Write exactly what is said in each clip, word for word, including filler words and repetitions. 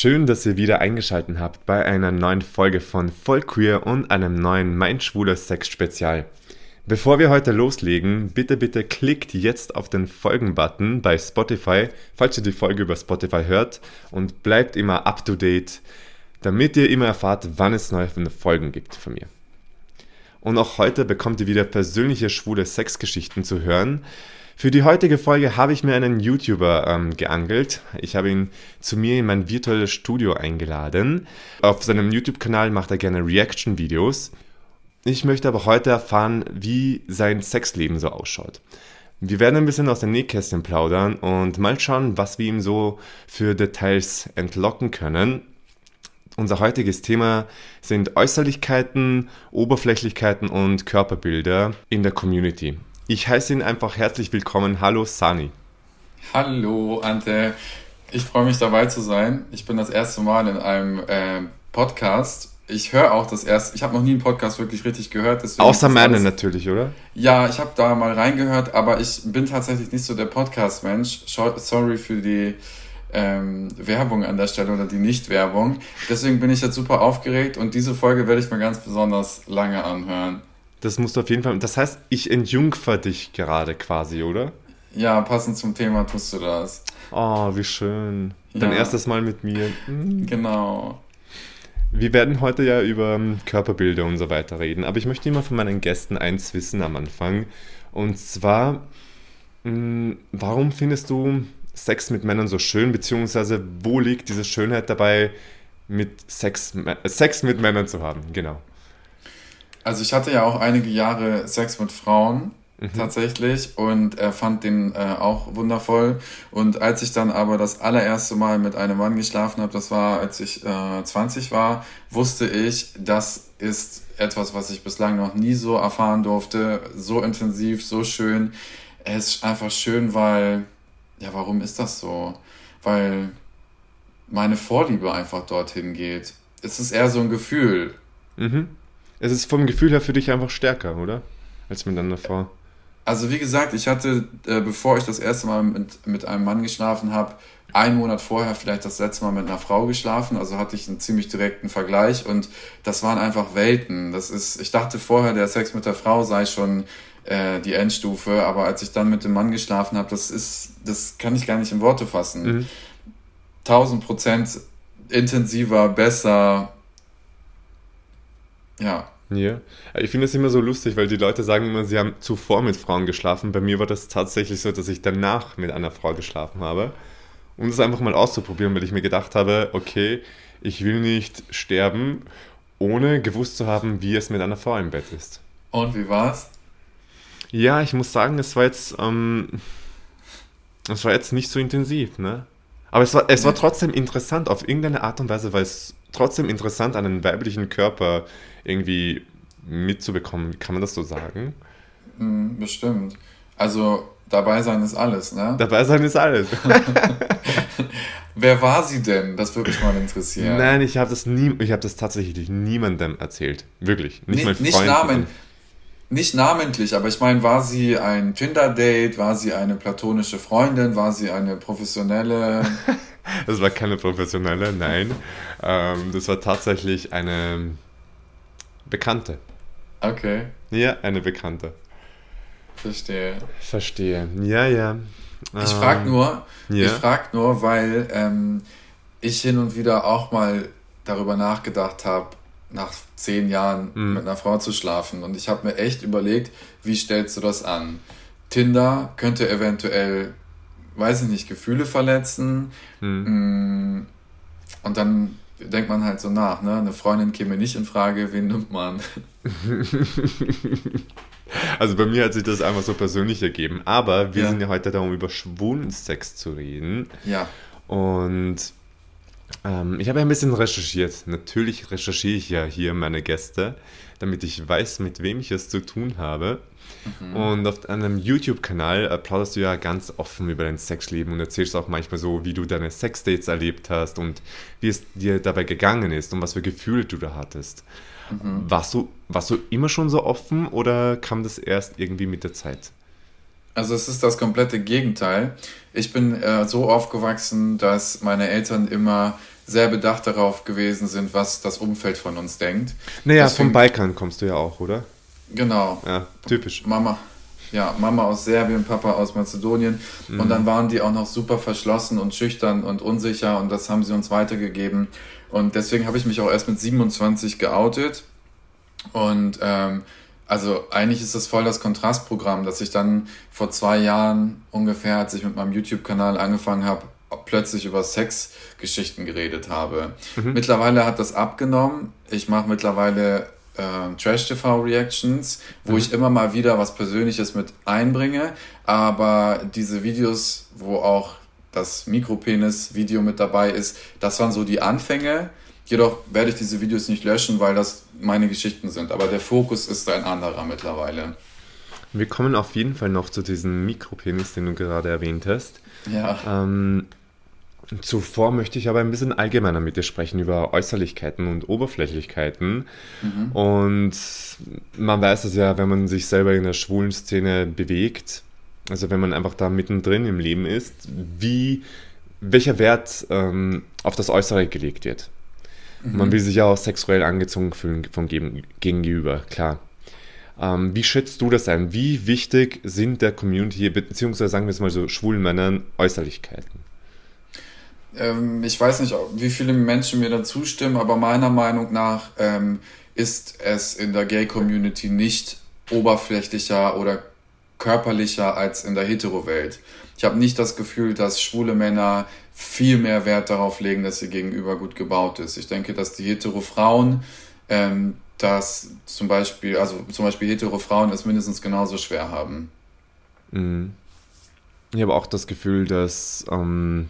Schön, dass ihr wieder eingeschaltet habt bei einer neuen Folge von Voll Queer und einem neuen Mein schwuler Sex Spezial. Bevor wir heute loslegen, bitte bitte klickt jetzt auf den Folgen-Button bei Spotify, falls ihr die Folge über Spotify hört, und bleibt immer up to date, damit ihr immer erfahrt, wann es neue Folgen gibt von mir. Und auch heute bekommt ihr wieder persönliche schwule Sexgeschichten zu hören. Für die heutige Folge habe ich mir einen YouTuber ähm, geangelt. Ich habe ihn zu mir in mein virtuelles Studio eingeladen. Auf seinem YouTube-Kanal macht er gerne Reaction-Videos. Ich möchte aber heute erfahren, wie sein Sexleben so ausschaut. Wir werden ein bisschen aus den Nähkästchen plaudern und mal schauen, was wir ihm so für Details entlocken können. Unser heutiges Thema sind Äußerlichkeiten, Oberflächlichkeiten und Körperbilder in der Community. Ich heiße ihn einfach herzlich willkommen. Hallo Sani. Hallo Ante. Ich freue mich dabei zu sein. Ich bin das erste Mal in einem äh, Podcast. Ich höre auch das erste, ich habe noch nie einen Podcast wirklich richtig gehört. Außer meine natürlich, oder? Ja, ich habe da mal reingehört, aber ich bin tatsächlich nicht so der Podcast-Mensch. Sorry für die ähm, Werbung an der Stelle oder die Nicht-Werbung. Deswegen bin ich jetzt super aufgeregt und diese Folge werde ich mir ganz besonders lange anhören. Das musst du auf jeden Fall. Das heißt, ich entjungfer dich gerade quasi, oder? Ja, passend zum Thema tust du das. Oh, wie schön. Ja. Dein erstes Mal mit mir. Mhm. Genau. Wir werden heute ja über Körperbilder und so weiter reden, aber ich möchte immer von meinen Gästen eins wissen am Anfang. Und zwar, warum findest du Sex mit Männern so schön, beziehungsweise wo liegt diese Schönheit dabei, mit Sex, Sex mit Männern zu haben? Genau. Also ich hatte ja auch einige Jahre Sex mit Frauen, mhm. tatsächlich, und er fand den äh, auch wundervoll. Und als ich dann aber das allererste Mal mit einem Mann geschlafen habe, das war, als ich äh, zwanzig war, wusste ich, das ist etwas, was ich bislang noch nie so erfahren durfte, so intensiv, so schön. Es ist einfach schön, weil, ja, warum ist das so? Weil meine Vorliebe einfach dorthin geht. Es ist eher so ein Gefühl. Mhm. Es ist vom Gefühl her für dich einfach stärker, oder? Als mit einer Frau. Also wie gesagt, ich hatte, äh, bevor ich das erste Mal mit, mit einem Mann geschlafen habe, einen Monat vorher vielleicht das letzte Mal mit einer Frau geschlafen. Also hatte ich einen ziemlich direkten Vergleich und das waren einfach Welten. Das ist, ich dachte vorher, der Sex mit der Frau sei schon äh, die Endstufe, aber als ich dann mit dem Mann geschlafen habe, das ist, das kann ich gar nicht in Worte fassen. Mhm. Tausend Prozent intensiver, besser. Ja. Ja, ich finde es immer so lustig, weil die Leute sagen immer, sie haben zuvor mit Frauen geschlafen. Bei mir war das tatsächlich so, dass ich danach mit einer Frau geschlafen habe. Um das einfach mal auszuprobieren, weil ich mir gedacht habe, okay, ich will nicht sterben, ohne gewusst zu haben, wie es mit einer Frau im Bett ist. Und wie war's? Ja, ich muss sagen, es war jetzt, ähm, es war jetzt nicht so intensiv, ne? Aber es war, es war trotzdem interessant, auf irgendeine Art und Weise, weil es trotzdem interessant, einen weiblichen Körper irgendwie mitzubekommen. Kann man das so sagen? Bestimmt. Also, dabei sein ist alles, ne? Dabei sein ist alles. Wer war sie denn? Das würde mich mal interessieren. Nein, ich habe das, nie, ich hab das tatsächlich niemandem erzählt. Wirklich. Nicht, nicht mein Freund. Nicht, Namen, nicht namentlich, aber ich meine, war sie ein Tinder-Date? War sie eine platonische Freundin? War sie eine professionelle... Das war keine professionelle, nein. Ähm, das war tatsächlich eine Bekannte. Okay. Ja, eine Bekannte. Verstehe. Verstehe. Ja, ja. Ich frage nur, ja. ich frag nur, weil ähm, ich hin und wieder auch mal darüber nachgedacht habe, nach zehn Jahren mhm. mit einer Frau zu schlafen. Und ich habe mir echt überlegt, wie stellst du das an? Tinder könnte eventuell, weiß ich nicht, Gefühle verletzen. Mhm. Und dann denkt man halt so nach, ne? Eine Freundin käme nicht in Frage, wen nimmt man? Also bei mir hat sich das einfach so persönlich ergeben. Aber wir ja. sind ja heute da, um über schwulen Sex zu reden. Ja. Und ähm, ich habe ja ein bisschen recherchiert. Natürlich recherchiere ich ja hier meine Gäste, damit ich weiß, mit wem ich es zu tun habe. Mhm. Und auf einem YouTube-Kanal äh, plauderst du ja ganz offen über dein Sexleben und erzählst auch manchmal so, wie du deine Sexdates erlebt hast und wie es dir dabei gegangen ist und was für Gefühle du da hattest. Mhm. Warst du, warst du immer schon so offen oder kam das erst irgendwie mit der Zeit? Also es ist das komplette Gegenteil. Ich bin äh, so aufgewachsen, dass meine Eltern immer sehr bedacht darauf gewesen sind, was das Umfeld von uns denkt. Naja, Deswegen, vom Balkan kommst du ja auch, oder? genau, Ja, typisch. Mama, ja, Mama aus Serbien, Papa aus Mazedonien. Mhm. Und dann waren die auch noch super verschlossen und schüchtern und unsicher und das haben sie uns weitergegeben. Und deswegen habe ich mich auch erst mit siebenundzwanzig geoutet. Und ähm, also eigentlich ist das voll das Kontrastprogramm, dass ich dann vor zwei Jahren ungefähr, als ich mit meinem YouTube-Kanal angefangen habe, plötzlich über Sexgeschichten geredet habe. Mhm. Mittlerweile hat das abgenommen. Ich mache mittlerweile äh, Trash-T V-Reactions, wo mhm. ich immer mal wieder was Persönliches mit einbringe. Aber diese Videos, wo auch das Mikropenis-Video mit dabei ist, das waren so die Anfänge. Jedoch werde ich diese Videos nicht löschen, weil das meine Geschichten sind. Aber der Fokus ist ein anderer mittlerweile. Wir kommen auf jeden Fall noch zu diesem Mikropenis, den du gerade erwähnt hast. Ja. Ähm, zuvor möchte ich aber ein bisschen allgemeiner mit dir sprechen über Äußerlichkeiten und Oberflächlichkeiten. Mhm. Und man weiß es ja, wenn man sich selber in der schwulen Szene bewegt, also wenn man einfach da mittendrin im Leben ist, wie, welcher Wert ähm, auf das Äußere gelegt wird. Mhm. Man will sich ja auch sexuell angezogen fühlen vom Gegenüber, klar. Ähm, wie schätzt du das ein? Wie wichtig sind der Community, beziehungsweise sagen wir es mal so, schwulen Männern Äußerlichkeiten? Ähm, ich weiß nicht, wie viele Menschen mir da zustimmen, aber meiner Meinung nach ähm, ist es in der Gay-Community nicht oberflächlicher oder körperlicher als in der Hetero-Welt. Ich habe nicht das Gefühl, dass schwule Männer viel mehr Wert darauf legen, dass ihr Gegenüber gut gebaut ist. Ich denke, dass die Hetero-Frauen ähm, das zum Beispiel, also zum Beispiel Hetero-Frauen es mindestens genauso schwer haben. Mhm. Ich habe auch das Gefühl, dass, ähm,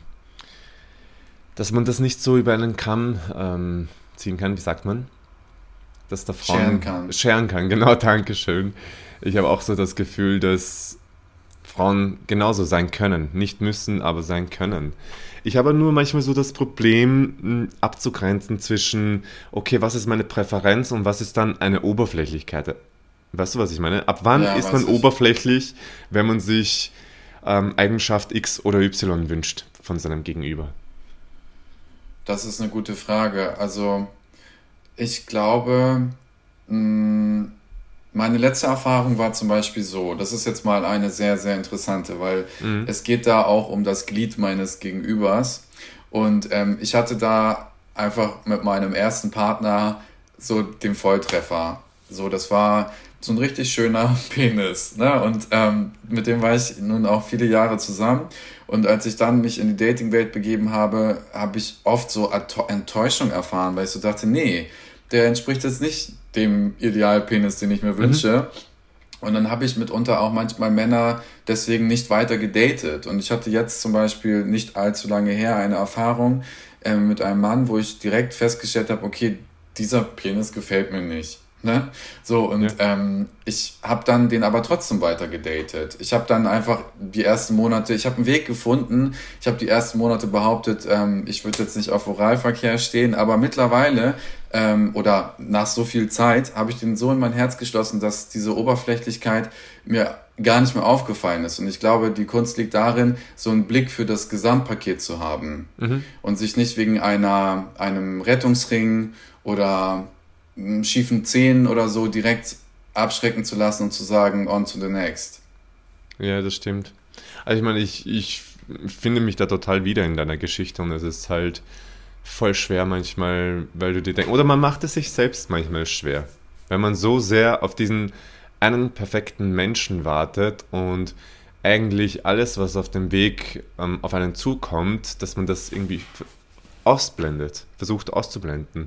dass man das nicht so über einen Kamm ähm, ziehen kann, wie sagt man? Dass da Frauen scheren kann. Scheren kann, genau, danke schön. Ich habe auch so das Gefühl, dass Frauen genauso sein können. Nicht müssen, aber sein können. Ich habe nur manchmal so das Problem, abzugrenzen zwischen, okay, was ist meine Präferenz und was ist dann eine Oberflächlichkeit? Weißt du, was ich meine? Ab wann ja, ist man ich. oberflächlich, wenn man sich ähm, Eigenschaft X oder Y wünscht von seinem Gegenüber? Das ist eine gute Frage. Also, ich glaube, mh, meine letzte Erfahrung war zum Beispiel so, das ist jetzt mal eine sehr, sehr interessante, weil mhm. es geht da auch um das Glied meines Gegenübers und ähm, ich hatte da einfach mit meinem ersten Partner so den Volltreffer. So, das war so ein richtig schöner Penis, ne? Und ähm, mit dem war ich nun auch viele Jahre zusammen und als ich dann mich in die Dating-Welt begeben habe, habe ich oft so Enttäuschung erfahren, weil ich so dachte, nee, der entspricht jetzt nicht dem Idealpenis, den ich mir wünsche. Mhm. Und dann habe ich mitunter auch manchmal Männer deswegen nicht weiter gedatet. Und ich hatte jetzt zum Beispiel nicht allzu lange her eine Erfahrung äh, mit einem Mann, wo ich direkt festgestellt habe, okay, dieser Penis gefällt mir nicht. Ne? So, und ja. ähm, ich habe dann den aber trotzdem weiter gedatet. Ich habe dann einfach die ersten Monate, ich habe einen Weg gefunden, ich habe die ersten Monate behauptet, ähm, ich würde jetzt nicht auf Oralverkehr stehen, aber mittlerweile ähm, oder nach so viel Zeit habe ich den so in mein Herz geschlossen, dass diese Oberflächlichkeit mir gar nicht mehr aufgefallen ist. Und ich glaube, die Kunst liegt darin, so einen Blick für das Gesamtpaket zu haben mhm. und sich nicht wegen einer einem Rettungsring oder schiefen Zähnen oder so direkt abschrecken zu lassen und zu sagen, on to the next. Ja, das stimmt. Also ich meine, ich, ich finde mich da total wieder in deiner Geschichte und es ist halt voll schwer manchmal, weil du dir denkst, oder man macht es sich selbst manchmal schwer, wenn man so sehr auf diesen einen perfekten Menschen wartet und eigentlich alles, was auf dem Weg ähm, auf einen zukommt, dass man das irgendwie ausblendet, versucht auszublenden.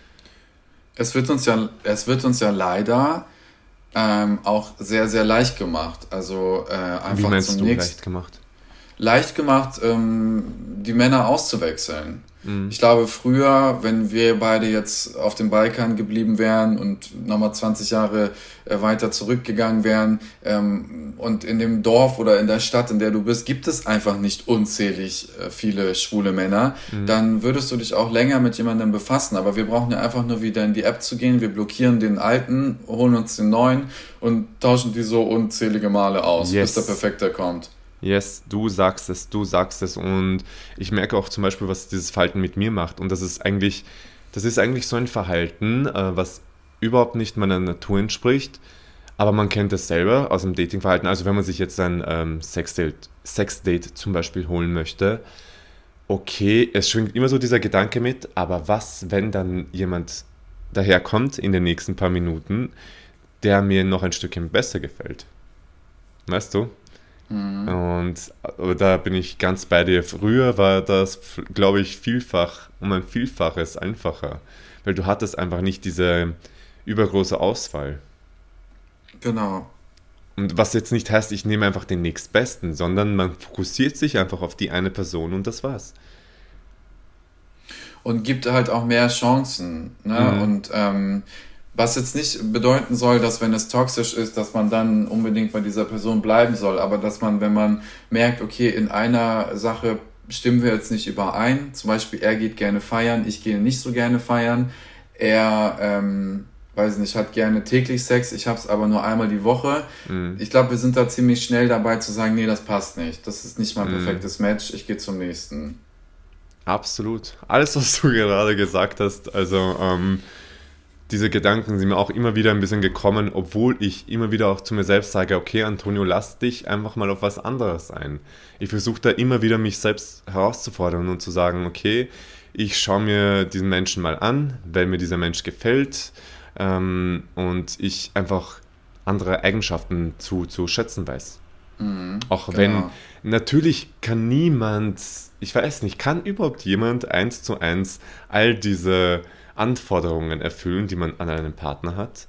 Es wird uns ja, es wird uns ja leider ähm, auch sehr, sehr leicht gemacht. Also äh, einfach Wie meinst zum du nächsten, leicht gemacht? leicht gemacht, ähm, die Männer auszuwechseln. Mhm. Ich glaube, früher, wenn wir beide jetzt auf dem Balkan geblieben wären und nochmal zwanzig Jahre äh, weiter zurückgegangen wären ähm, und in dem Dorf oder in der Stadt, in der du bist, gibt es einfach nicht unzählig äh, viele schwule Männer, Mhm. dann würdest du dich auch länger mit jemandem befassen. Aber wir brauchen ja einfach nur wieder in die App zu gehen, wir blockieren den alten, holen uns den neuen und tauschen die so unzählige Male aus, bis der Yes. Perfekte kommt. Yes, du sagst es, du sagst es und ich merke auch zum Beispiel, was dieses Verhalten mit mir macht und das ist eigentlich, das ist eigentlich so ein Verhalten, äh, was überhaupt nicht meiner Natur entspricht, aber man kennt es selber aus dem Datingverhalten, also wenn man sich jetzt ein ähm, Sexdate, Sexdate zum Beispiel holen möchte, okay, es schwingt immer so dieser Gedanke mit, aber was, wenn dann jemand daherkommt in den nächsten paar Minuten, der mir noch ein Stückchen besser gefällt, weißt du? Mhm. Und äh, da bin ich ganz bei dir. Früher war das, glaube ich, vielfach, um ein Vielfaches einfacher, weil du hattest einfach nicht diese übergroße Auswahl. Genau. Und was jetzt nicht heißt, ich nehme einfach den nächstbesten, sondern man fokussiert sich einfach auf die eine Person und das war's. Und gibt halt auch mehr Chancen. Ne? Mhm. Und ähm, was jetzt nicht bedeuten soll, dass wenn es toxisch ist, dass man dann unbedingt bei dieser Person bleiben soll, aber dass man, wenn man merkt, okay, in einer Sache stimmen wir jetzt nicht überein, zum Beispiel er geht gerne feiern, ich gehe nicht so gerne feiern, er, ähm, weiß nicht, hat gerne täglich Sex, ich habe es aber nur einmal die Woche. Mhm. Ich glaube, wir sind da ziemlich schnell dabei zu sagen, nee, das passt nicht, das ist nicht mein Mhm. perfektes Match, ich gehe zum nächsten. Absolut. Alles, was du gerade gesagt hast, also ähm, diese Gedanken sind mir auch immer wieder ein bisschen gekommen, obwohl ich immer wieder auch zu mir selbst sage, okay, Antonio, lass dich einfach mal auf was anderes ein. Ich versuche da immer wieder mich selbst herauszufordern und zu sagen, okay, ich schaue mir diesen Menschen mal an, weil mir dieser Mensch gefällt ähm, und ich einfach andere Eigenschaften zu, zu schätzen weiß. Mhm, Auch wenn genau. natürlich kann niemand, ich weiß nicht, kann überhaupt jemand eins zu eins all diese Anforderungen erfüllen, die man an einen Partner hat?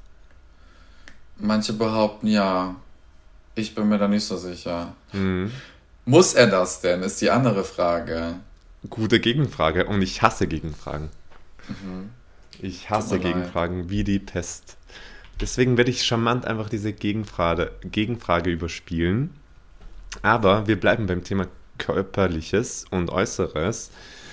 Manche behaupten ja, ich bin mir da nicht so sicher. Mhm. Muss er das denn, ist die andere Frage. Gute Gegenfrage und ich hasse Gegenfragen. Mhm. Ich Tut hasse mir leid. Gegenfragen wie die Pest. Deswegen werde ich charmant einfach diese Gegenfrage, Gegenfrage überspielen. Aber wir bleiben beim Thema Körperliches und Äußeres.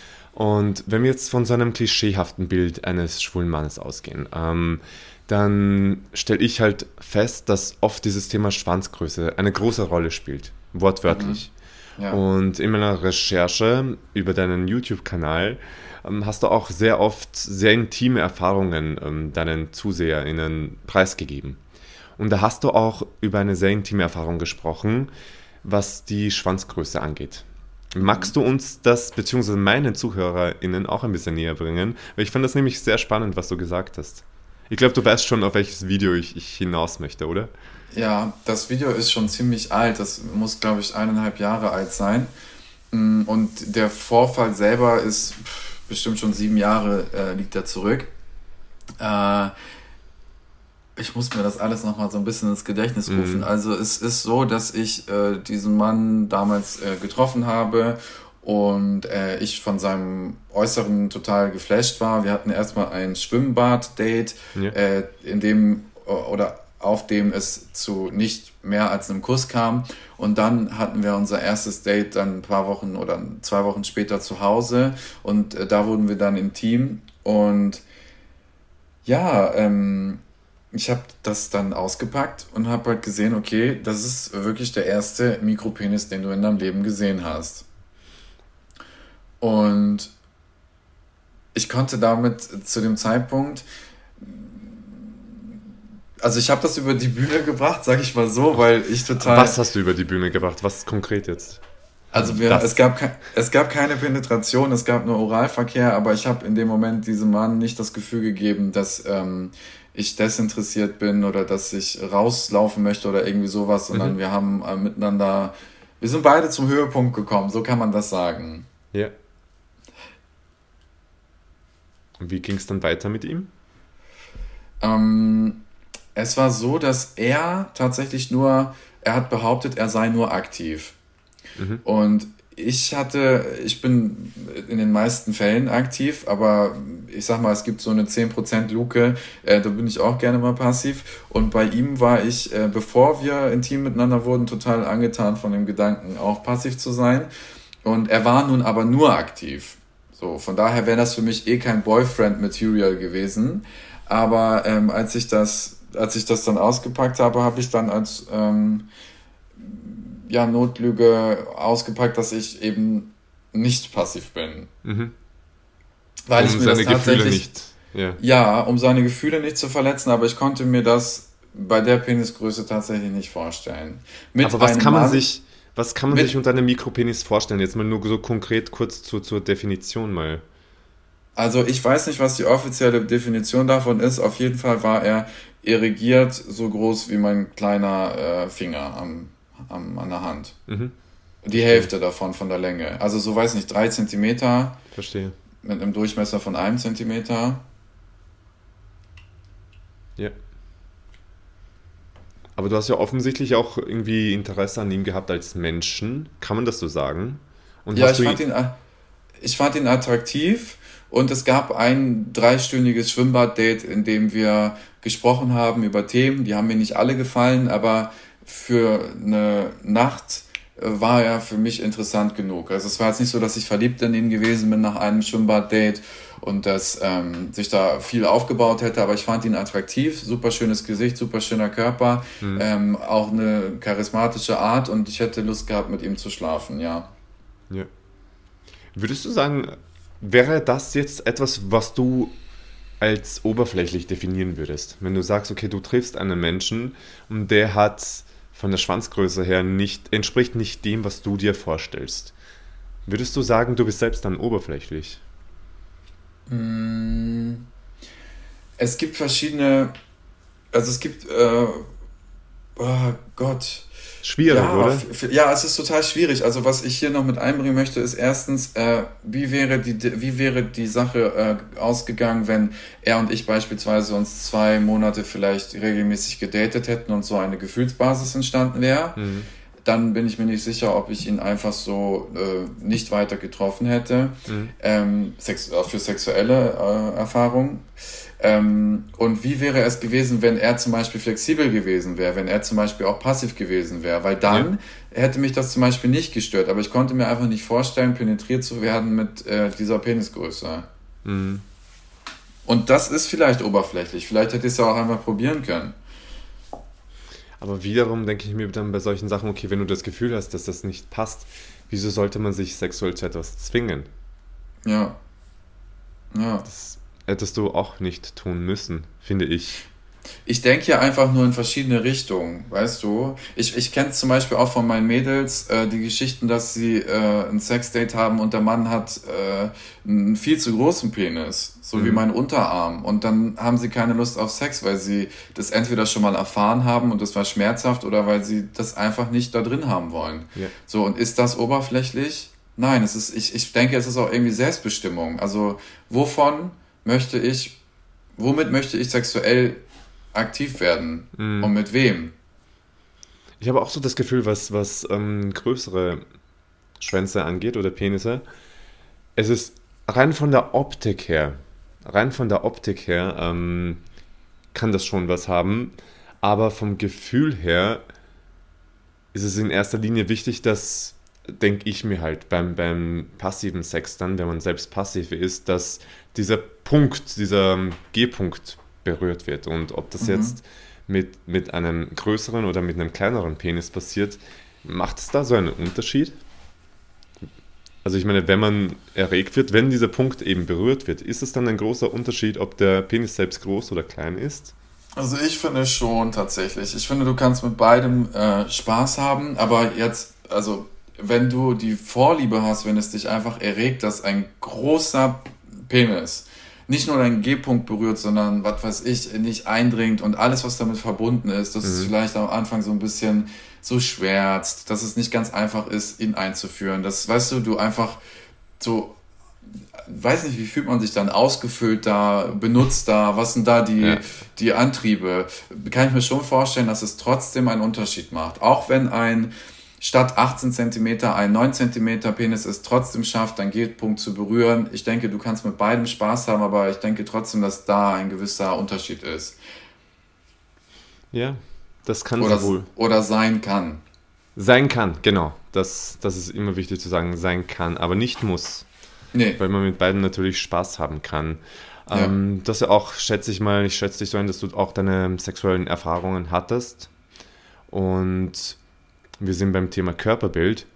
Und wenn wir jetzt von so einem klischeehaften Bild eines schwulen Mannes ausgehen, ähm, dann stelle ich halt fest, dass oft dieses Thema Schwanzgröße eine große Rolle spielt, Mhm. wortwörtlich. Ja. Und in meiner Recherche über deinen YouTube-Kanal ähm, hast du auch sehr oft sehr intime Erfahrungen ähm, deinen ZuseherInnen preisgegeben. Und da hast du auch über eine sehr intime Erfahrung gesprochen, was die Schwanzgröße angeht. Mhm. Magst du uns das, beziehungsweise meinen ZuhörerInnen auch ein bisschen näher bringen? Weil ich fand das nämlich sehr spannend, was du gesagt hast. Ich glaube, du weißt schon, auf welches Video ich, ich hinaus möchte, oder? Ja, das Video ist schon ziemlich alt. Das muss, glaube ich, eineinhalb Jahre alt sein. Mm, Und der Vorfall selber ist pff, bestimmt schon sieben Jahre äh, liegt da zurück. Äh, Ich muss mir das alles nochmal so ein bisschen ins Gedächtnis rufen. Mhm. Also es ist so, dass ich äh, diesen Mann damals äh, getroffen habe und äh, ich von seinem Äußeren total geflasht war. Wir hatten erstmal ein Schwimmbad-Date, Ja. äh, in dem äh, oder auf dem es zu nicht mehr als einem Kuss kam. Und dann hatten wir unser erstes Date dann ein paar Wochen oder zwei Wochen später zu Hause und äh, da wurden wir dann intim und ja, ähm, ich habe das dann ausgepackt und habe halt gesehen, okay, das ist wirklich der erste Mikropenis, den du in deinem Leben gesehen hast. Und ich konnte damit zu dem Zeitpunkt, also ich habe das über die Bühne gebracht, sag ich mal so, weil ich total, Was hast du über die Bühne gebracht? Was konkret jetzt? also wir, es Das. gab, kei- es gab keine Penetration, es gab nur Oralverkehr, aber ich habe in dem Moment diesem Mann nicht das Gefühl gegeben, dass ähm, ich desinteressiert bin oder dass ich rauslaufen möchte oder irgendwie sowas, sondern Mhm. wir haben äh, miteinander, wir sind beide zum Höhepunkt gekommen, so kann man das sagen. Ja. Und wie ging es dann weiter mit ihm? Ähm, Es war so, dass er tatsächlich nur, er hat behauptet, er sei nur aktiv. Mhm. Und ich hatte, ich bin in den meisten Fällen aktiv, aber ich sag mal, es gibt so eine zehn Prozent Luke, äh, da bin ich auch gerne mal passiv. Und bei ihm war ich, äh, bevor wir intim miteinander wurden, total angetan von dem Gedanken, auch passiv zu sein. Und er war nun aber nur aktiv. So, von daher wäre das für mich eh kein Boyfriend-Material gewesen. Aber ähm, als ich das, als ich das dann ausgepackt habe, habe ich dann als ähm, ja, Notlüge ausgepackt, dass ich eben nicht passiv bin. Mhm. Weil um ich mir seine das tatsächlich, Gefühle nicht, ja. ja, um seine Gefühle nicht zu verletzen, aber ich konnte mir das bei der Penisgröße tatsächlich nicht vorstellen. Mit aber was kann man Mann, sich, was kann man mit, sich unter einem Mikropenis vorstellen? Jetzt mal nur so konkret kurz zu, zur Definition mal. Also ich weiß nicht, was die offizielle Definition davon ist. Auf jeden Fall war er erigiert so groß wie mein kleiner äh, Finger am Am, an der Hand. Mhm. Die Hälfte davon von der Länge. Also so, weiß nicht, drei Zentimeter. Verstehe. Mit einem Durchmesser von einem Zentimeter. Ja. Aber du hast ja offensichtlich auch irgendwie Interesse an ihm gehabt als Menschen. Kann man das so sagen? Und ja, ich fand, ihn, ich fand ihn attraktiv. Und es gab ein dreistündiges Schwimmbad-Date, in dem wir gesprochen haben über Themen. Die haben mir nicht alle gefallen, aber für eine Nacht war er für mich interessant genug. Also es war jetzt nicht so, dass ich verliebt in ihn gewesen bin nach einem Schwimmbad-Date und dass ähm, sich da viel aufgebaut hätte, aber ich fand ihn attraktiv, super schönes Gesicht, super schöner Körper, mhm. ähm, auch eine charismatische Art und ich hätte Lust gehabt, mit ihm zu schlafen, ja. Ja. Würdest du sagen, wäre das jetzt etwas, was du als oberflächlich definieren würdest? Wenn du sagst, okay, du triffst einen Menschen und der hat von der Schwanzgröße her nicht, entspricht nicht dem, was du dir vorstellst. Würdest du sagen, du bist selbst dann oberflächlich? Es gibt verschiedene, also es gibt, äh, oh Gott. Schwierig, ja, oder? F- ja, es ist total schwierig. Also was ich hier noch mit einbringen möchte, ist erstens, äh, wie wäre die, wie wäre die Sache äh, ausgegangen, wenn er und ich beispielsweise uns zwei Monate vielleicht regelmäßig gedatet hätten und so eine Gefühlsbasis entstanden wäre. Mhm. Dann bin ich mir nicht sicher, ob ich ihn einfach so äh, nicht weiter getroffen hätte, mhm. ähm, sex- für sexuelle äh, Erfahrungen. Ähm, und wie wäre es gewesen, wenn er zum Beispiel flexibel gewesen wäre, wenn er zum Beispiel auch passiv gewesen wäre, weil dann ja. hätte mich das zum Beispiel nicht gestört, aber ich konnte mir einfach nicht vorstellen, penetriert zu werden mit äh, dieser Penisgröße. Mhm. Und das ist vielleicht oberflächlich, vielleicht hätte ich es ja auch einfach probieren können. Aber wiederum denke ich mir dann bei solchen Sachen, okay, wenn du das Gefühl hast, dass das nicht passt, wieso sollte man sich sexuell zu etwas zwingen? Ja. Ja. Das hättest du auch nicht tun müssen, finde ich. Ich denke ja einfach nur in verschiedene Richtungen, weißt du. Ich, ich kenne zum Beispiel auch von meinen Mädels äh, die Geschichten, dass sie äh, ein Sexdate haben und der Mann hat äh, einen viel zu großen Penis, so mhm. wie mein Unterarm. Und dann haben sie keine Lust auf Sex, weil sie das entweder schon mal erfahren haben und das war schmerzhaft oder weil sie das einfach nicht da drin haben wollen. Ja. So, und ist das oberflächlich? Nein, es ist, ich, ich denke, es ist auch irgendwie Selbstbestimmung. Also, wovon möchte ich, womit möchte ich sexuell aktiv werden mm. und mit wem? Ich habe auch so das Gefühl, was, was ähm, größere Schwänze angeht oder Penisse, es ist rein von der Optik her, rein von der Optik her ähm, kann das schon was haben, aber vom Gefühl her ist es in erster Linie wichtig, dass, denke ich mir halt, beim, beim passiven Sex dann, wenn man selbst passiv ist, dass dieser Punkt, dieser G-Punkt berührt wird. Und ob das mhm. jetzt mit, mit einem größeren oder mit einem kleineren Penis passiert, macht es da so einen Unterschied? Also ich meine, wenn man erregt wird, wenn dieser Punkt eben berührt wird, ist es dann ein großer Unterschied, ob der Penis selbst groß oder klein ist? Also ich finde schon tatsächlich. Ich finde, du kannst mit beidem äh, Spaß haben, aber jetzt, also wenn du die Vorliebe hast, wenn es dich einfach erregt, dass ein großer Penis nicht nur deinen G-Punkt berührt, sondern, was weiß ich, nicht eindringt und alles, was damit verbunden ist, dass mhm. es vielleicht am Anfang so ein bisschen so schwärzt, dass es nicht ganz einfach ist, ihn einzuführen. Das, weißt du, du einfach so, weiß nicht, wie fühlt man sich dann ausgefüllt da, benutzt da, was sind da die, ja. die Antriebe? Kann ich mir schon vorstellen, dass es trotzdem einen Unterschied macht. Auch wenn ein statt achtzehn Zentimeter ein neun Zentimeter Penis es trotzdem schafft, deinen G-Punkt zu berühren. Ich denke, du kannst mit beidem Spaß haben, aber ich denke trotzdem, dass da ein gewisser Unterschied ist. Ja, das kann oder, wohl. Oder sein kann. Sein kann, genau. Das, das ist immer wichtig zu sagen, sein kann, aber nicht muss. Nee. Weil man mit beiden natürlich Spaß haben kann. Ja. Ähm, dass du auch, schätze ich mal, ich schätze dich so ein, dass du auch deine sexuellen Erfahrungen hattest. Und wir sind beim Thema Körperbild.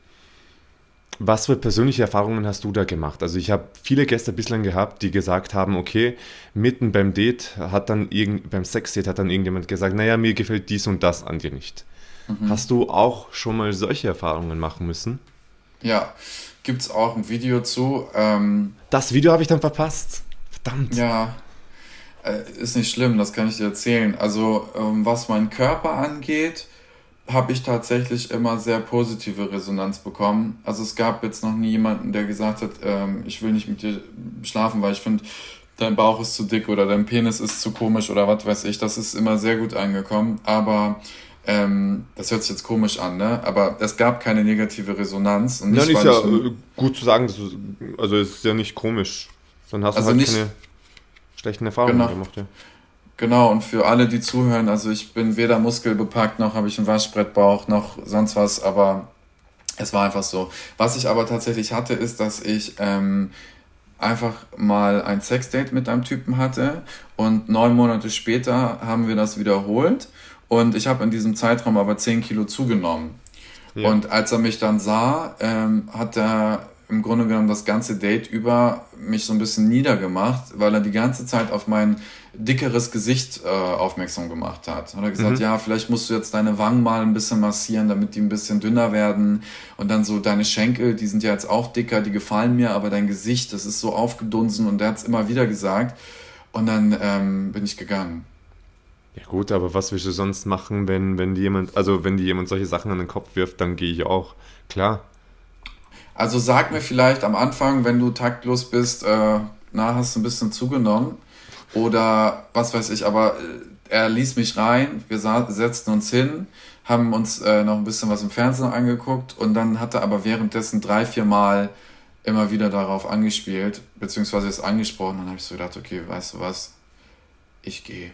Was für persönliche Erfahrungen hast du da gemacht? Also ich habe viele Gäste bislang gehabt, die gesagt haben, okay, mitten beim Date hat dann irgend, beim Sexdate hat dann irgendjemand gesagt, naja, mir gefällt dies und das an dir nicht. Mhm. Hast du auch schon mal solche Erfahrungen machen müssen? Ja, gibt es auch ein Video zu. Ähm, das Video habe ich dann verpasst. Verdammt. Ja, äh, ist nicht schlimm, das kann ich dir erzählen. Also ähm, was meinen Körper angeht, habe ich tatsächlich immer sehr positive Resonanz bekommen. Also es gab jetzt noch nie jemanden, der gesagt hat, ähm, ich will nicht mit dir schlafen, weil ich finde, dein Bauch ist zu dick oder dein Penis ist zu komisch oder was weiß ich. Das ist immer sehr gut angekommen, aber ähm, das hört sich jetzt komisch an, ne? Aber es gab keine negative Resonanz. Und nicht, ja, ist ja ich, gut zu sagen, dass du, also es ist ja nicht komisch. Dann hast also du halt nicht, keine schlechten Erfahrungen genau. gemacht, ja. Genau, und für alle, die zuhören, also ich bin weder muskelbepackt, noch habe ich einen Waschbrettbauch, noch sonst was, aber es war einfach so. Was ich aber tatsächlich hatte, ist, dass ich ähm, einfach mal ein Sexdate mit einem Typen hatte und neun Monate später haben wir das wiederholt und ich habe in diesem Zeitraum aber zehn Kilo zugenommen. Ja. Und als er mich dann sah, ähm, hat er im Grunde genommen das ganze Date über mich so ein bisschen niedergemacht, weil er die ganze Zeit auf mein dickeres Gesicht äh, aufmerksam gemacht hat. Hat er gesagt, mhm. ja, vielleicht musst du jetzt deine Wangen mal ein bisschen massieren, damit die ein bisschen dünner werden. Und dann so deine Schenkel, die sind ja jetzt auch dicker, die gefallen mir, aber dein Gesicht, das ist so aufgedunsen. Und er hat es immer wieder gesagt. Und dann ähm, bin ich gegangen. Ja gut, aber was willst du sonst machen, wenn, wenn die jemand, also wenn dir jemand solche Sachen an den Kopf wirft, dann gehe ich auch. Klar. Also sag mir vielleicht am Anfang, wenn du taktlos bist, äh, na, hast du ein bisschen zugenommen oder was weiß ich, aber äh, er ließ mich rein, wir sa- setzten uns hin, haben uns äh, noch ein bisschen was im Fernsehen angeguckt und dann hat er aber währenddessen drei, vier Mal immer wieder darauf angespielt, beziehungsweise es angesprochen, dann habe ich so gedacht, okay, weißt du was, ich gehe.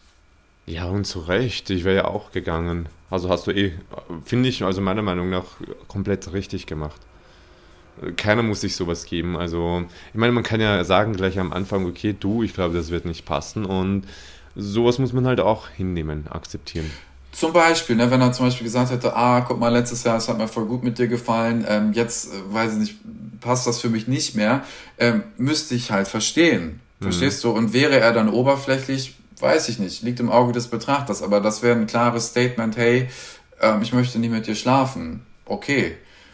Ja, und zu Recht, ich wäre ja auch gegangen. Also hast du eh, finde ich, also meiner Meinung nach, komplett richtig gemacht. Keiner muss sich sowas geben. Also, ich meine, man kann ja sagen gleich am Anfang, okay, du, ich glaube, das wird nicht passen. Und sowas muss man halt auch hinnehmen, akzeptieren. Zum Beispiel, ne, wenn er zum Beispiel gesagt hätte, ah, guck mal, letztes Jahr, es hat mir voll gut mit dir gefallen, ähm, jetzt, äh, weiß ich nicht, passt das für mich nicht mehr, ähm, müsste ich halt verstehen. Verstehst mhm. du? Und wäre er dann oberflächlich, weiß ich nicht, liegt im Auge des Betrachters. Aber das wäre ein klares Statement, hey, ähm, ich möchte nicht mit dir schlafen. Okay.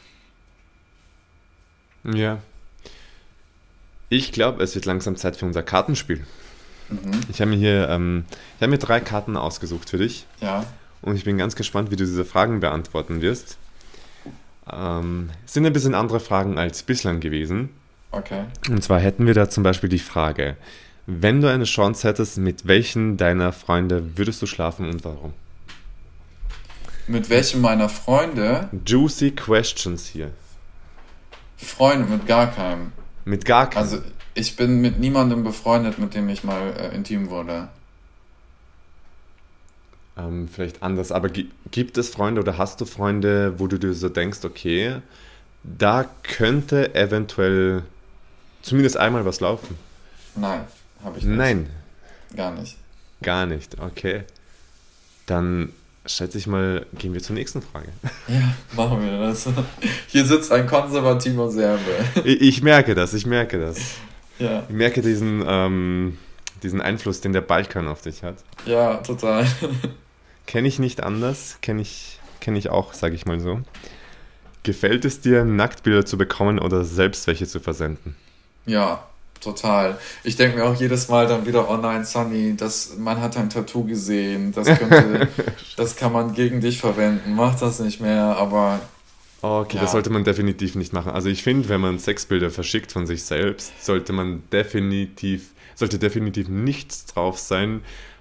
Ja. Ich glaube, es wird langsam Zeit für unser Kartenspiel. Mhm. Ich habe mir hier ähm, ich habe mir drei Karten ausgesucht für dich. Ja. Und ich bin ganz gespannt, wie du diese Fragen beantworten wirst. Ähm, es sind ein bisschen andere Fragen als bislang gewesen. Okay. Und zwar hätten wir da zum Beispiel die Frage, wenn du eine Chance hättest, mit welchen deiner Freunde würdest du schlafen und warum? Mit welchem meiner Freunde? Juicy Questions hier. Freunde, mit gar keinem. Mit gar keinem? Also ich bin mit niemandem befreundet, mit dem ich mal äh, intim wurde. Ähm, vielleicht anders, aber gi- gibt es Freunde oder hast du Freunde, wo du dir so denkst, okay, da könnte eventuell zumindest einmal was laufen? Nein, habe ich nicht. Nein. Gar nicht. Gar nicht, okay. Dann schätze ich mal, gehen wir zur nächsten Frage. Ja, machen wir das. Hier sitzt ein konservativer Serbe. Ich, ich merke das, ich merke das. Ja. Ich merke diesen, ähm, diesen Einfluss, den der Balkan auf dich hat. Ja, total. Kenne ich nicht anders, kenne ich, kenn ich auch, sage ich mal so. Gefällt es dir, Nacktbilder zu bekommen oder selbst welche zu versenden? Ja, total. Ich denke mir auch jedes Mal dann wieder, oh nein, Sunny, das, man hat ein Tattoo gesehen, das könnte, das kann man gegen dich verwenden, mach das nicht mehr, aber... Okay, ja. Das sollte man definitiv nicht machen. Also ich finde, wenn man Sexbilder verschickt von sich selbst, sollte man definitiv, sollte definitiv nichts drauf sein,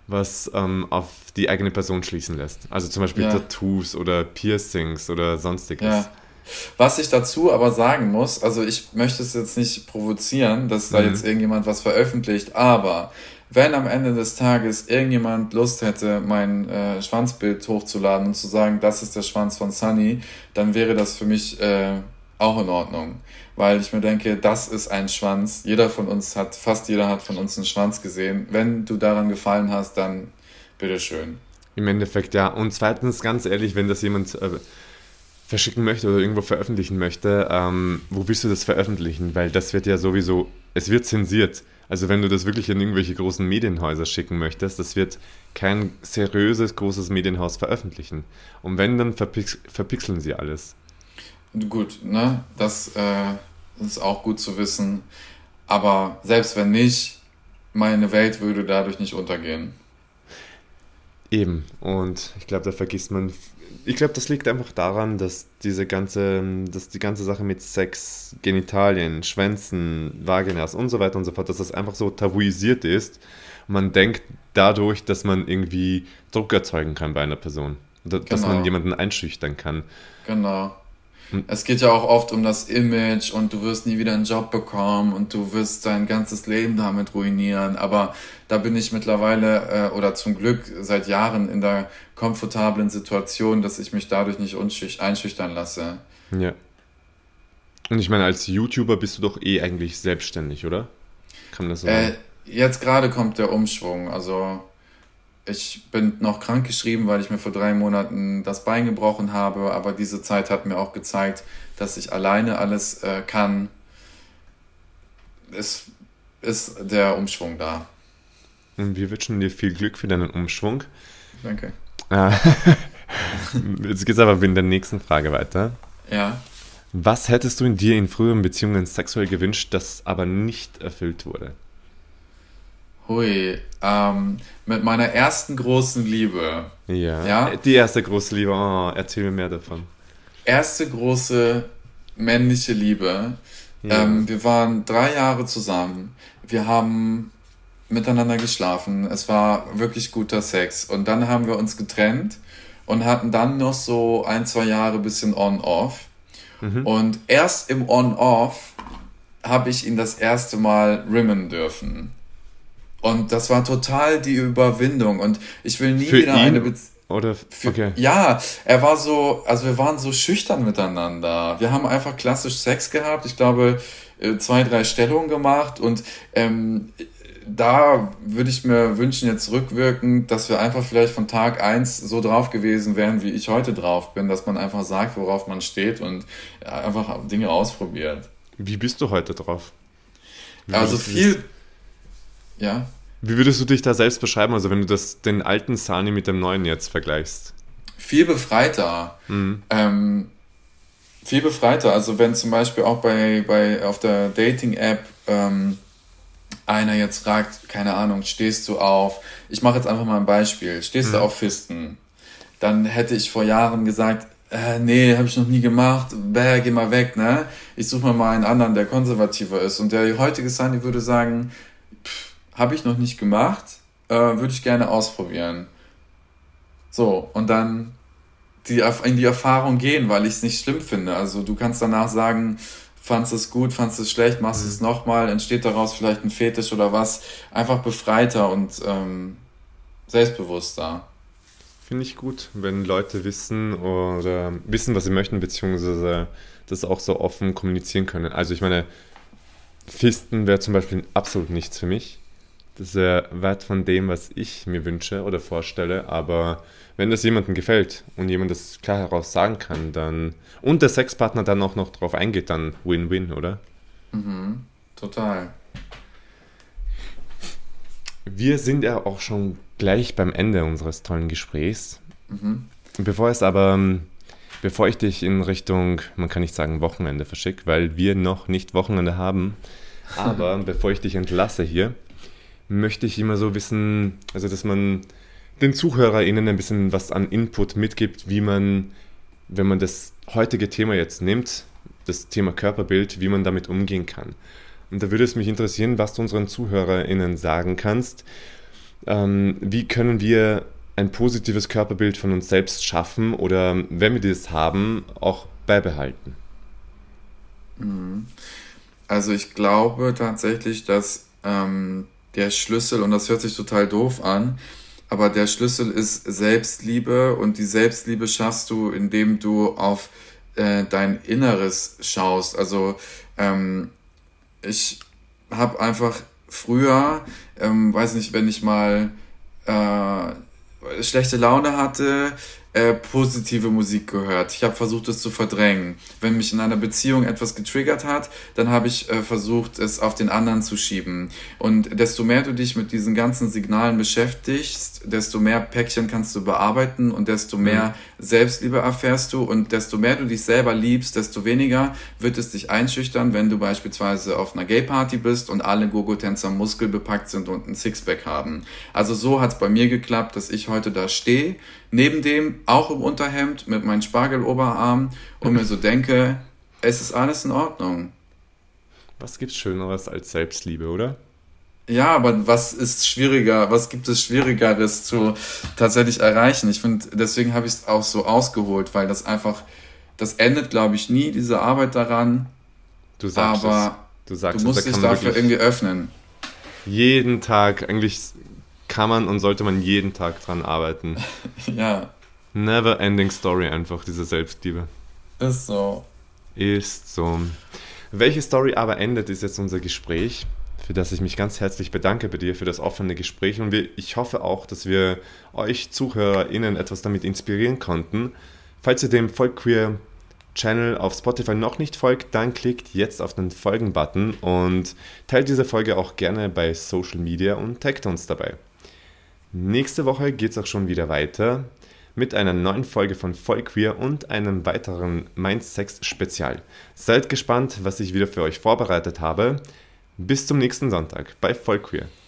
was ähm, auf die eigene Person schließen lässt. Also zum Beispiel Ja, Tattoos oder Piercings oder sonstiges. ja. Was ich dazu aber sagen muss, also ich möchte es jetzt nicht provozieren, dass da jetzt Mhm. irgendjemand was veröffentlicht, aber wenn am Ende des Tages irgendjemand Lust hätte, mein äh, Schwanzbild hochzuladen und zu sagen, das ist der Schwanz von Sunny, dann wäre das für mich äh, auch in Ordnung. Weil ich mir denke, das ist ein Schwanz. Jeder von uns hat, fast jeder hat von uns einen Schwanz gesehen. Wenn du daran gefallen hast, dann bitteschön. Im Endeffekt, ja. Und zweitens, ganz ehrlich, wenn das jemand äh, verschicken möchte oder irgendwo veröffentlichen möchte, ähm, wo willst du das veröffentlichen? Weil das wird ja sowieso, es wird zensiert. Also wenn du das wirklich in irgendwelche großen Medienhäuser schicken möchtest, das wird kein seriöses, großes Medienhaus veröffentlichen. Und wenn, dann verpix verpixeln sie alles. Gut, ne? Das äh, ist auch gut zu wissen. Aber selbst wenn nicht, meine Welt würde dadurch nicht untergehen. Eben. Und ich glaube, da vergisst man. Ich glaube, das liegt einfach daran, dass diese ganze, dass die ganze Sache mit Sex, Genitalien, Schwänzen, Vaginas und so weiter und so fort, dass das einfach so tabuisiert ist. Man denkt dadurch, dass man irgendwie Druck erzeugen kann bei einer Person. Oder dass man Genau, jemanden einschüchtern kann. genau. Und Es geht ja auch oft um das Image und du wirst nie wieder einen Job bekommen und du wirst dein ganzes Leben damit ruinieren. Aber da bin ich mittlerweile äh, oder zum Glück seit Jahren in der komfortablen Situation, dass ich mich dadurch nicht unschüch einschüchtern lasse. ja. Und ich meine, als YouTuber bist du doch eh eigentlich selbstständig, oder? Kann man das so Äh, sagen? Jetzt gerade kommt der Umschwung. Also ich bin noch krankgeschrieben, weil ich mir vor drei Monaten das Bein gebrochen habe. Aber diese Zeit hat mir auch gezeigt, dass ich alleine alles äh, kann. Es ist der Umschwung da. Und wir wünschen dir viel Glück für deinen Umschwung. Danke. Äh, Jetzt geht es aber in der nächsten Frage weiter. Ja. Was hättest du in dir in früheren Beziehungen sexuell gewünscht, das aber nicht erfüllt wurde? Hui. Ähm, mit meiner ersten großen Liebe. Ja, Ja. die erste große Liebe. Oh, erzähl mir mehr davon. Erste große männliche Liebe. Ja. Ähm, wir waren drei Jahre zusammen. Wir haben miteinander geschlafen. Es war wirklich guter Sex. Und dann haben wir uns getrennt und hatten dann noch so ein, zwei Jahre bisschen On-Off. Mhm. Und erst im On-Off habe ich ihn das erste Mal rimmen dürfen. Und das war total die Überwindung. Und ich will nie Für wieder eine ihn Beziehung. oder? Okay. Ja, er war so, also wir waren so schüchtern miteinander. Wir haben einfach klassisch Sex gehabt. Ich glaube, äh, zwei, drei Stellungen gemacht. Und ähm, da würde ich mir wünschen, jetzt rückwirkend, dass wir einfach vielleicht von Tag eins so drauf gewesen wären, wie ich heute drauf bin, dass man einfach sagt, worauf man steht und ja, einfach Dinge ausprobiert. Wie bist du heute drauf? Wie Also würdest du dich, viel, ja, wie würdest du dich da selbst beschreiben? Also wenn du das, den alten Sani mit dem neuen jetzt vergleichst. viel befreiter. Mhm. Ähm, viel befreiter. Also wenn zum Beispiel auch bei, bei auf der Dating-App ähm, einer jetzt fragt, keine Ahnung, stehst du auf, ich mache jetzt einfach mal ein Beispiel, stehst du Mhm. auf Fisten? Dann hätte ich vor Jahren gesagt, äh, nee, habe ich noch nie gemacht, bäh, geh mal weg, ne? Ich suche mir mal einen anderen, der konservativer ist. Und der heutige Sandy würde sagen, habe ich noch nicht gemacht, äh, würde ich gerne ausprobieren. So, und dann die, in die Erfahrung gehen, weil ich es nicht schlimm finde. Also du kannst danach sagen, fandst es gut, fandst es schlecht, machst es Mhm. nochmal, entsteht daraus vielleicht ein Fetisch oder was. Einfach befreiter und ähm, selbstbewusster. Finde ich gut, wenn Leute wissen oder wissen, was sie möchten, beziehungsweise das auch so offen kommunizieren können. Also ich meine, Fisten wäre zum Beispiel absolut nichts für mich. Das ist ja weit von dem, was ich mir wünsche oder vorstelle, aber wenn das jemandem gefällt und jemand das klar heraus sagen kann, dann und der Sexpartner dann auch noch drauf eingeht, dann Win-Win, oder? Mhm, total. Wir sind ja auch schon gleich beim Ende unseres tollen Gesprächs. Mhm. Bevor es aber, bevor ich dich in Richtung, man kann nicht sagen Wochenende verschicke, weil wir noch nicht Wochenende haben, aber bevor ich dich entlasse hier, möchte ich immer so wissen, also dass man den ZuhörerInnen ein bisschen was an Input mitgibt, wie man, wenn man das heutige Thema jetzt nimmt, das Thema Körperbild, wie man damit umgehen kann. Und da würde es mich interessieren, was du unseren ZuhörerInnen sagen kannst, Ähm, wie können wir ein positives Körperbild von uns selbst schaffen oder, wenn wir das haben, auch beibehalten? Also ich glaube tatsächlich, dass ähm, der Schlüssel, und das hört sich total doof an, aber der Schlüssel ist Selbstliebe, und die Selbstliebe schaffst du, indem du auf äh, dein Inneres schaust. Also ähm, ich habe einfach früher, ähm, weiß nicht, wenn ich mal äh, schlechte Laune hatte, äh, positive Musik gehört. Ich habe versucht, es zu verdrängen. Wenn mich in einer Beziehung etwas getriggert hat, dann habe ich äh, versucht, es auf den anderen zu schieben. Und desto mehr du dich mit diesen ganzen Signalen beschäftigst, desto mehr Päckchen kannst du bearbeiten und desto mehr mhm. Selbstliebe erfährst du, und desto mehr du dich selber liebst, desto weniger wird es dich einschüchtern, wenn du beispielsweise auf einer Gay-Party bist und alle Gogo-Tänzer muskelbepackt sind und ein Sixpack haben. Also so hat es bei mir geklappt, dass ich heute da stehe, neben dem auch im Unterhemd mit meinem Spargeloberarm und mir so denke, es ist alles in Ordnung. Was gibt's Schöneres als Selbstliebe, oder? Ja, aber was ist schwieriger, was gibt es Schwierigeres zu tatsächlich erreichen? Ich finde, deswegen habe ich es auch so ausgeholt, weil das einfach, das endet, glaube ich, nie, diese Arbeit daran. Du sagst aber es. Du sagst du musst es, da dich kann man dafür irgendwie öffnen. Jeden Tag, eigentlich kann man und sollte man jeden Tag dran arbeiten. Ja. Never ending story einfach, diese Selbstliebe. Ist so. Ist so. Welche Story aber endet, ist jetzt unser Gespräch, für das ich mich ganz herzlich bedanke bei dir für das offene Gespräch, und wir, ich hoffe auch, dass wir euch ZuhörerInnen etwas damit inspirieren konnten. Falls ihr dem Vollqueer Channel auf Spotify noch nicht folgt, dann klickt jetzt auf den Folgen-Button und teilt diese Folge auch gerne bei Social Media und taggt uns dabei. Nächste Woche geht es auch schon wieder weiter mit einer neuen Folge von Vollqueer und einem weiteren Mind-Sex-Spezial. Seid gespannt, was ich wieder für euch vorbereitet habe. Bis zum nächsten Sonntag bei Vollqueer.